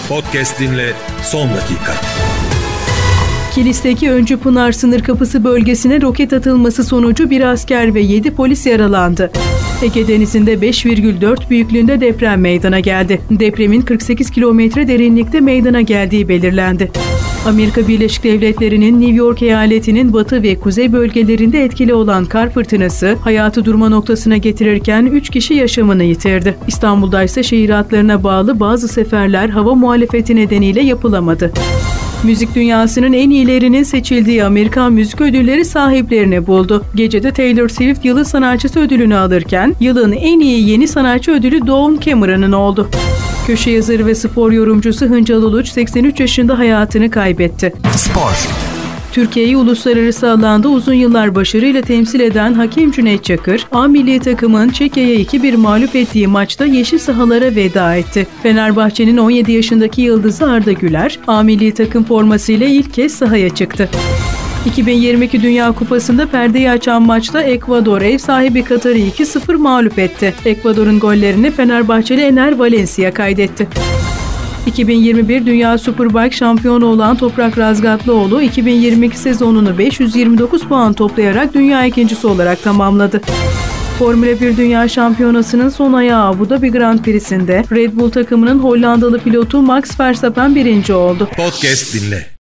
Podcast dinle son dakika. Kilis'teki Öncü Pınar sınır kapısı bölgesine roket atılması sonucu bir asker ve 7 polis yaralandı. Ege Denizi'nde 5,4 büyüklüğünde deprem meydana geldi. Depremin 48 kilometre derinlikte meydana geldiği belirlendi. Amerika Birleşik Devletleri'nin New York eyaletinin batı ve kuzey bölgelerinde etkili olan kar fırtınası hayatı durma noktasına getirirken 3 kişi yaşamını yitirdi. İstanbul'da ise şehir hatlarına bağlı bazı seferler hava muhalefeti nedeniyle yapılamadı. Müzik dünyasının en iyilerinin seçildiği Amerikan Müzik Ödülleri sahiplerini buldu. Gecede Taylor Swift yılın sanatçısı ödülünü alırken yılın en iyi yeni sanatçı ödülü Dawn Cameron'ın oldu. Köşe yazarı ve spor yorumcusu Hıncal Uluç 83 yaşında hayatını kaybetti. Spor. Türkiye'yi uluslararası alanda uzun yıllar başarıyla temsil eden hakem Cüneyt Çakır, A milli takımın Çekya'ya 2-1 mağlup ettiği maçta yeşil sahalara veda etti. Fenerbahçe'nin 17 yaşındaki yıldızı Arda Güler, A milli takım formasıyla ilk kez sahaya çıktı. 2022 Dünya Kupası'nda perdeyi açan maçta Ekvador ev sahibi Katar'ı 2-0 mağlup etti. Ekvador'un gollerini Fenerbahçeli Ener Valencia kaydetti. 2021 Dünya Superbike şampiyonu olan Toprak Razgatlıoğlu 2022 sezonunu 529 puan toplayarak dünya ikincisi olarak tamamladı. Formula 1 Dünya Şampiyonası'nın son ayağı Abu Dhabi Grand Prix'sinde Red Bull takımının Hollandalı pilotu Max Verstappen birinci oldu. Podcast dinle.